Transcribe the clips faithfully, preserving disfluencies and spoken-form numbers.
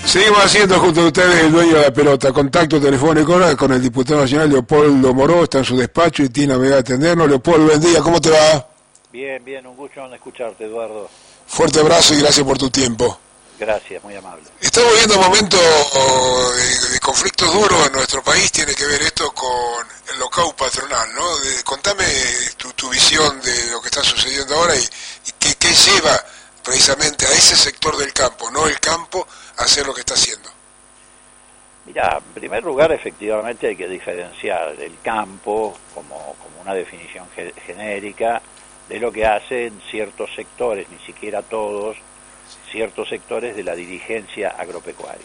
Seguimos haciendo junto a ustedes el dueño de la pelota. Contacto telefónico con el diputado nacional Leopoldo Moró, está en su despacho y Tina me va a atendernos. Leopoldo, buen día, ¿cómo te va? Bien, bien, un gusto en escucharte, Eduardo. Fuerte abrazo y gracias por tu tiempo. Gracias, muy amable. Estamos viendo momentos de, de conflictos duros en nuestro país, tiene que ver esto con el lockout patronal, ¿no? De, contame tu, tu visión de lo que está sucediendo ahora y, y qué, qué lleva precisamente a ese sector del campo, no el campo, a hacer lo que está haciendo. Mira, en primer lugar, efectivamente hay que diferenciar el campo como, como una definición ge- genérica de lo que hacen ciertos sectores, ni siquiera todos, ciertos sectores de la dirigencia agropecuaria.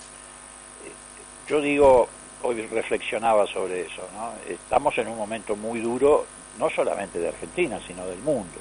Yo digo, hoy reflexionaba sobre eso, ¿no? Estamos en un momento muy duro, no solamente de Argentina, sino del mundo.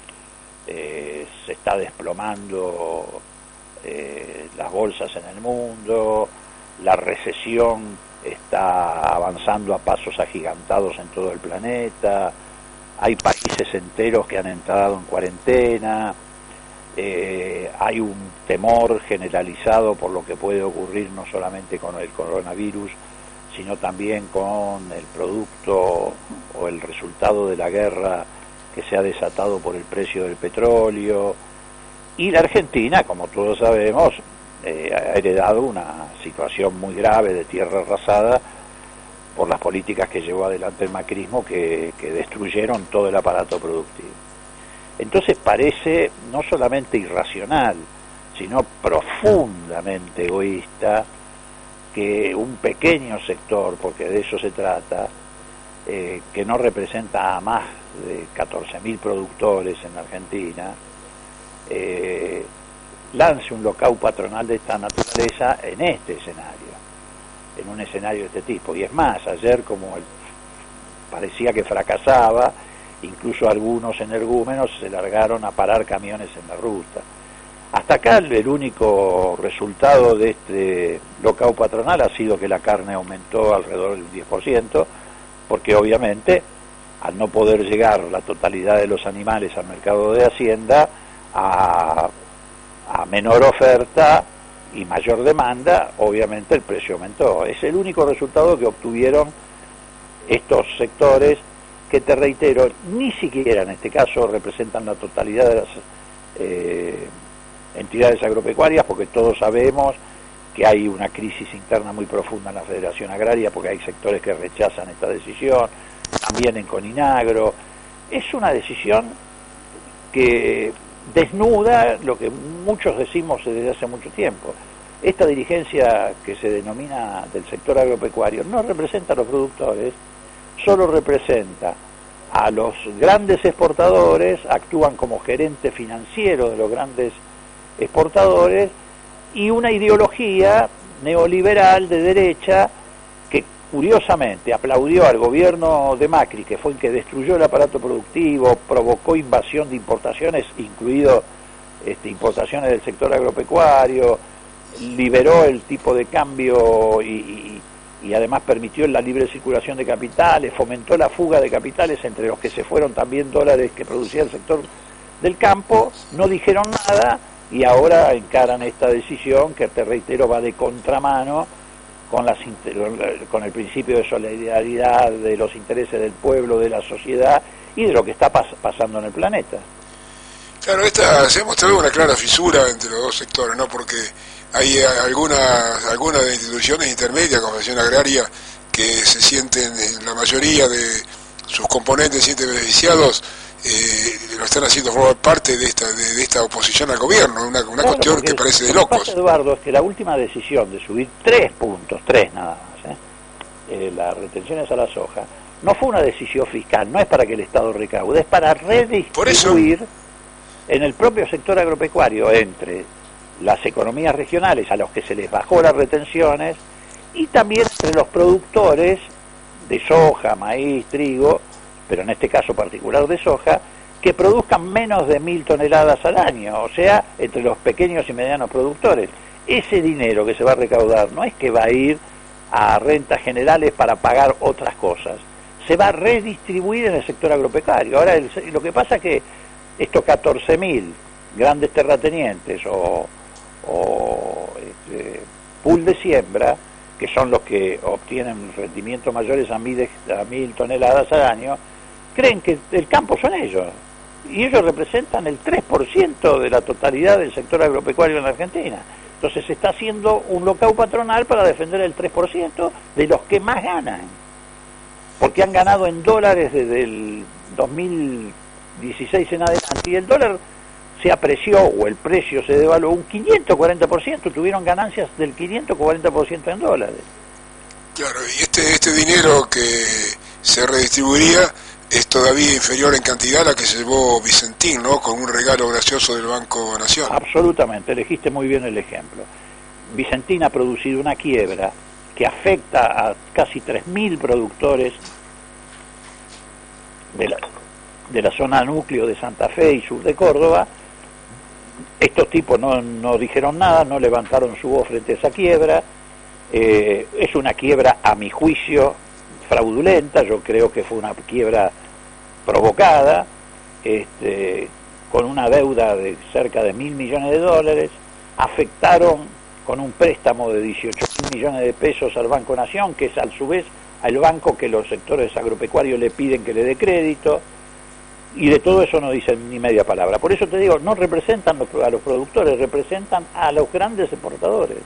Eh, se está desplomando eh, las bolsas en el mundo, la recesión está avanzando a pasos agigantados en todo el planeta, hay países enteros que han entrado en cuarentena, eh, hay un temor generalizado por lo que puede ocurrir no solamente con el coronavirus, sino también con el producto o el resultado de la guerra que se ha desatado por el precio del petróleo. Y la Argentina, como todos sabemos, eh, ha heredado una situación muy grave de tierra arrasada por las políticas que llevó adelante el macrismo que, que destruyeron todo el aparato productivo. Entonces parece no solamente irracional, sino profundamente egoísta que un pequeño sector, porque de eso se trata, eh, que no representa a más de catorce mil productores en la Argentina, eh, lance un lockout patronal de esta naturaleza en este escenario, en un escenario de este tipo. Y es más, ayer como el, parecía que fracasaba, incluso algunos energúmenos se largaron a parar camiones en la ruta. Hasta acá el, el único resultado de este lockout patronal ha sido que la carne aumentó alrededor del diez por ciento, porque obviamente al no poder llegar la totalidad de los animales al mercado de Hacienda, a, a menor oferta y mayor demanda, obviamente el precio aumentó. Es el único resultado que obtuvieron estos sectores que, te reitero, ni siquiera en este caso representan la totalidad de las eh, entidades agropecuarias, porque todos sabemos que hay una crisis interna muy profunda en la Federación Agraria, porque hay sectores que rechazan esta decisión, también en Coninagro. Es una decisión que desnuda lo que muchos decimos desde hace mucho tiempo. Esta dirigencia que se denomina del sector agropecuario no representa a los productores, solo representa a los grandes exportadores, actúan como gerente financiero de los grandes exportadores, y una ideología neoliberal de derecha que curiosamente aplaudió al gobierno de Macri, que fue el que destruyó el aparato productivo, provocó invasión de importaciones, incluido este, importaciones del sector agropecuario, liberó el tipo de cambio y, y, y además permitió la libre circulación de capitales, fomentó la fuga de capitales, entre los que se fueron también dólares que producía el sector del campo. No dijeron nada y ahora encaran esta decisión que, te reitero, va de contramano con, las, con el principio de solidaridad, de los intereses del pueblo, de la sociedad y de lo que está pas pasando en el planeta. Claro, esta, se ha mostrado una clara fisura entre los dos sectores, ¿no? Porque hay algunas algunas instituciones intermedias, como la Federación Agraria, que se sienten, la mayoría de sus componentes se sienten beneficiados, eh, lo están haciendo formar parte de esta de, de esta oposición al gobierno, una, una claro, cuestión que parece de locos. Lo que pasa, Eduardo, es que la última decisión de subir tres puntos, tres nada más, ¿eh? Eh, las retenciones a la soja, no fue una decisión fiscal, no es para que el Estado recaude, es para redistribuir en el propio sector agropecuario entre las economías regionales a los que se les bajó las retenciones y también entre los productores de soja, maíz, trigo, pero en este caso particular de soja, que produzcan menos de mil toneladas al año, o sea, entre los pequeños y medianos productores. Ese dinero que se va a recaudar no es que va a ir a rentas generales para pagar otras cosas, se va a redistribuir en el sector agropecuario. Ahora, el, lo que pasa es que estos catorce mil grandes terratenientes o, o este, pool de siembra, que son los que obtienen rendimientos mayores a mil, a mil toneladas al año, creen que el campo son ellos. Y ellos representan el tres por ciento de la totalidad del sector agropecuario en la Argentina. Entonces se está haciendo un lockout patronal para defender el tres por ciento de los que más ganan. Porque han ganado en dólares desde el dos mil dieciséis en adelante, y el dólar se apreció, o el precio se devaluó un quinientos cuarenta por ciento, tuvieron ganancias del quinientos cuarenta por ciento en dólares. Claro, y este, este dinero que se redistribuiría es todavía inferior en cantidad a la que se llevó Vicentín, ¿no? Con un regalo gracioso del Banco Nación. Absolutamente, elegiste muy bien el ejemplo. Vicentín ha producido una quiebra que afecta a casi tres mil productores de la, de la zona núcleo de Santa Fe y sur de Córdoba. Estos tipos no, no dijeron nada, no levantaron su voz frente a esa quiebra. Eh, es una quiebra, a mi juicio, fraudulenta. Yo creo que fue una quiebra provocada, este, con una deuda de cerca de mil millones de dólares. Afectaron con un préstamo de dieciocho mil millones de pesos al Banco Nación, que es a su vez al banco que los sectores agropecuarios le piden que le dé crédito, y de todo eso no dicen ni media palabra. Por eso te digo, no representan a los productores, representan a los grandes exportadores.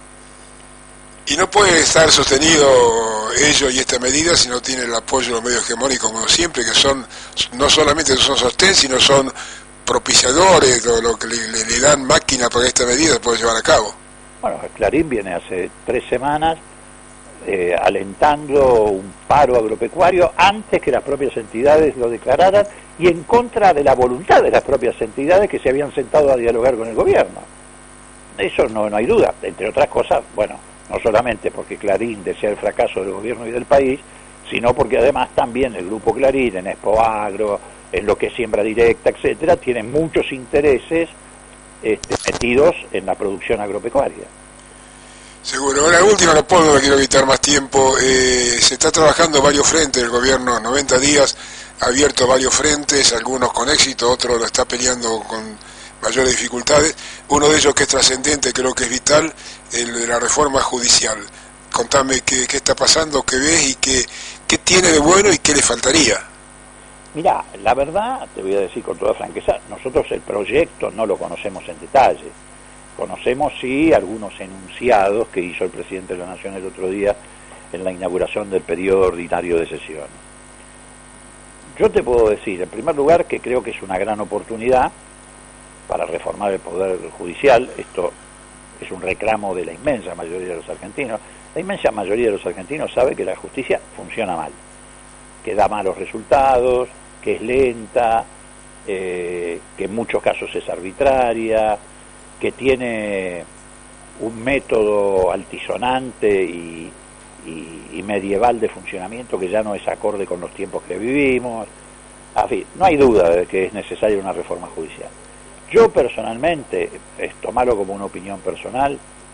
Y no puede estar sostenido ello y esta medida si no tiene el apoyo de los medios hegemónicos, como siempre, que son no solamente son sostén, sino son propiciadores, o lo que le, le, le dan máquina para que esta medida se pueda llevar a cabo. Bueno, Clarín viene hace tres semanas eh, alentando un paro agropecuario antes que las propias entidades lo declararan, y en contra de la voluntad de las propias entidades que se habían sentado a dialogar con el gobierno. Eso no, no hay duda, entre otras cosas, bueno, no solamente porque Clarín desea el fracaso del gobierno y del país, sino porque además también el grupo Clarín, en Expoagro, en lo que es siembra directa, etcétera, tiene muchos intereses este, metidos en la producción agropecuaria. Seguro. Ahora, último, no puedo, no quiero quitar más tiempo. Eh, se está trabajando varios frentes, el gobierno noventa días ha abierto varios frentes, algunos con éxito, otros lo está peleando con mayores dificultades. Uno de ellos que es trascendente, creo que es vital, el de la reforma judicial. Contame qué, qué está pasando, qué ves y qué, qué tiene de bueno y qué le faltaría. Mirá, la verdad, te voy a decir con toda franqueza, nosotros el proyecto no lo conocemos en detalle. Conocemos, sí, algunos enunciados que hizo el presidente de la Nación el otro día en la inauguración del periodo ordinario de sesión. Yo te puedo decir, en primer lugar, que creo que es una gran oportunidad para reformar el Poder Judicial. Esto es un reclamo de la inmensa mayoría de los argentinos. La inmensa mayoría de los argentinos sabe que la justicia funciona mal, que da malos resultados, que es lenta, eh, que en muchos casos es arbitraria, que tiene un método altisonante y, y, y medieval de funcionamiento que ya no es acorde con los tiempos que vivimos. En fin, no hay duda de que es necesaria una reforma judicial. Yo personalmente, es tomarlo como una opinión personal,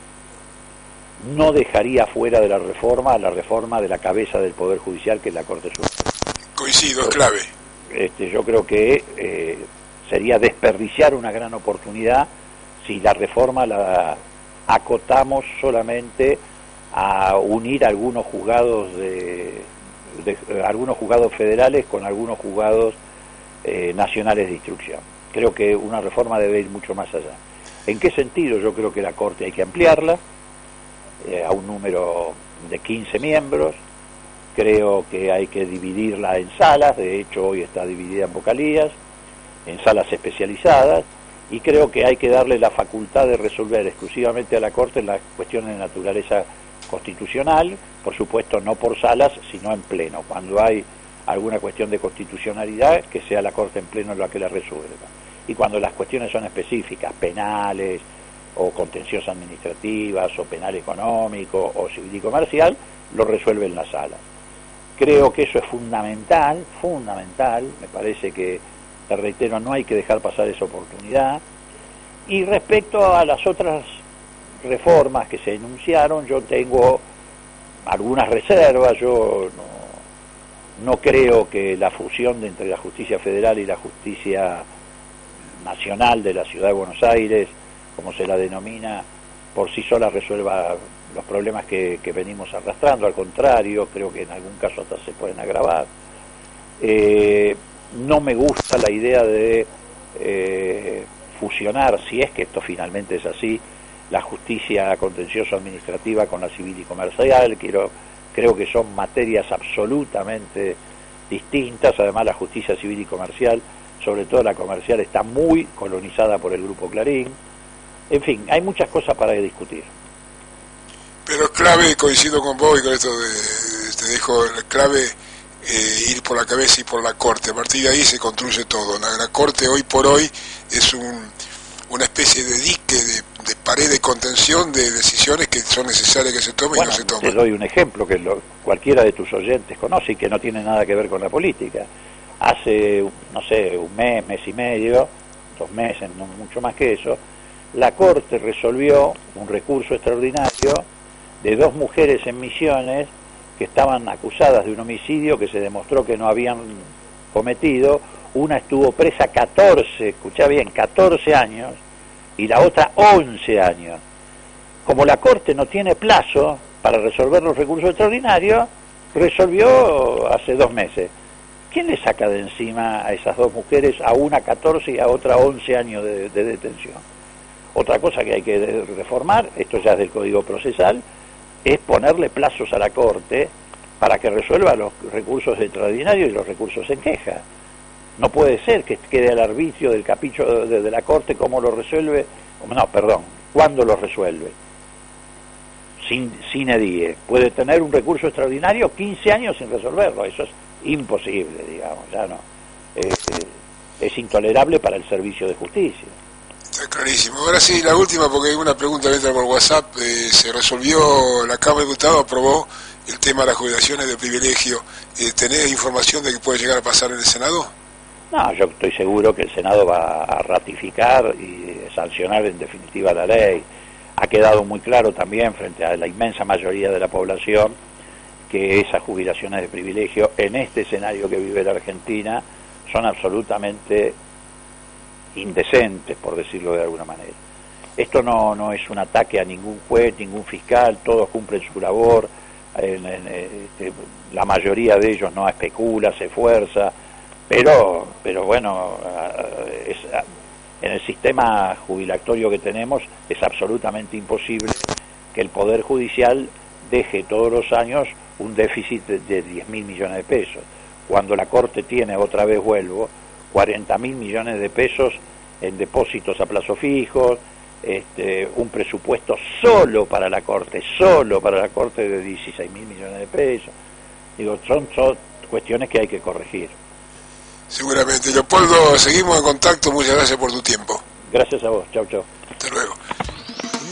no dejaría fuera de la reforma la reforma de la cabeza del Poder Judicial, que es la Corte Suprema. Coincido, es clave. Este, yo creo que eh, sería desperdiciar una gran oportunidad si la reforma la acotamos solamente a unir algunos juzgados de, de algunos juzgados federales con algunos juzgados eh, nacionales de instrucción. Creo que una reforma debe ir mucho más allá. ¿En qué sentido? Yo creo que la Corte hay que ampliarla eh, a un número de quince miembros. Creo que hay que dividirla en salas, de hecho hoy está dividida en vocalías, en salas especializadas, y creo que hay que darle la facultad de resolver exclusivamente a la Corte las cuestiones de naturaleza constitucional, por supuesto no por salas, sino en pleno. Cuando hay alguna cuestión de constitucionalidad, que sea la Corte en pleno la que la resuelva. Y cuando las cuestiones son específicas, penales, o contenciosas administrativas, o penal económico, o civil y comercial, lo resuelve en la sala. Creo que eso es fundamental, fundamental, me parece que, te reitero, no hay que dejar pasar esa oportunidad. Y respecto a las otras reformas que se enunciaron, yo tengo algunas reservas. Yo no, no creo que la fusión de entre la justicia federal y la justicia nacional de la Ciudad de Buenos Aires, como se la denomina, por sí sola resuelva los problemas que, que venimos arrastrando, al contrario, creo que en algún caso hasta se pueden agravar. Eh, no me gusta la idea de eh, fusionar, si es que esto finalmente es así, la justicia contencioso administrativa con la civil y comercial. Quiero, creo que son materias absolutamente distintas. Además, la justicia civil y comercial, sobre todo la comercial, está muy colonizada por el Grupo Clarín. En fin, hay muchas cosas para discutir. Pero es clave, coincido con vos y con esto de, te dejo, es clave eh, ir por la cabeza y por la corte. A partir de ahí se construye todo. La, la corte hoy por hoy es un, una especie de dique, de, de pared de contención de decisiones que son necesarias que se tomen, bueno, y no se toman. Te doy un ejemplo que lo, cualquiera de tus oyentes conoce y que no tiene nada que ver con la política. Hace, no sé, un mes, mes y medio, dos meses, no mucho más que eso, la Corte resolvió un recurso extraordinario de dos mujeres en Misiones que estaban acusadas de un homicidio que se demostró que no habían cometido. Una estuvo presa catorce, escuchá bien, catorce años, y la otra once años. Como la Corte no tiene plazo para resolver los recursos extraordinarios, resolvió hace dos meses. ¿Quién le saca de encima a esas dos mujeres, a una catorce y a otra once años de, de detención? Otra cosa que hay que reformar, esto ya es del Código Procesal, es ponerle plazos a la Corte para que resuelva los recursos extraordinarios y los recursos en queja. No puede ser que quede al arbitrio del capricho de, de la Corte cómo lo resuelve, no, perdón, cuándo lo resuelve. Sin, sin edie. Puede tener un recurso extraordinario quince años sin resolverlo, eso es imposible, digamos, ya no. Eh, eh, es intolerable para el servicio de justicia. Está clarísimo. Ahora sí, la última, porque hay una pregunta que entra por WhatsApp. Eh, se resolvió, la Cámara de Diputados aprobó el tema de las jubilaciones de privilegio. Eh, ¿Tenés información de que puede llegar a pasar en el Senado? No, yo estoy seguro que el Senado va a ratificar y sancionar en definitiva la ley. Ha quedado muy claro también frente a la inmensa mayoría de la población que esas jubilaciones de privilegio en este escenario que vive la Argentina son absolutamente indecentes, por decirlo de alguna manera. Esto no, no es un ataque a ningún juez, ningún fiscal, todos cumplen su labor, en, en, este, la mayoría de ellos no especula, se esfuerza, pero, pero bueno, es, en el sistema jubilatorio que tenemos es absolutamente imposible que el Poder Judicial deje todos los años un déficit de diez mil millones de pesos, cuando la Corte tiene, otra vez vuelvo, cuarenta mil millones de pesos en depósitos a plazo fijo, este, un presupuesto solo para la Corte, solo para la Corte de dieciséis mil millones de pesos. Digo, son, son cuestiones que hay que corregir. Seguramente. Leopoldo, seguimos en contacto, muchas gracias por tu tiempo. Gracias a vos, chau chau. Hasta luego.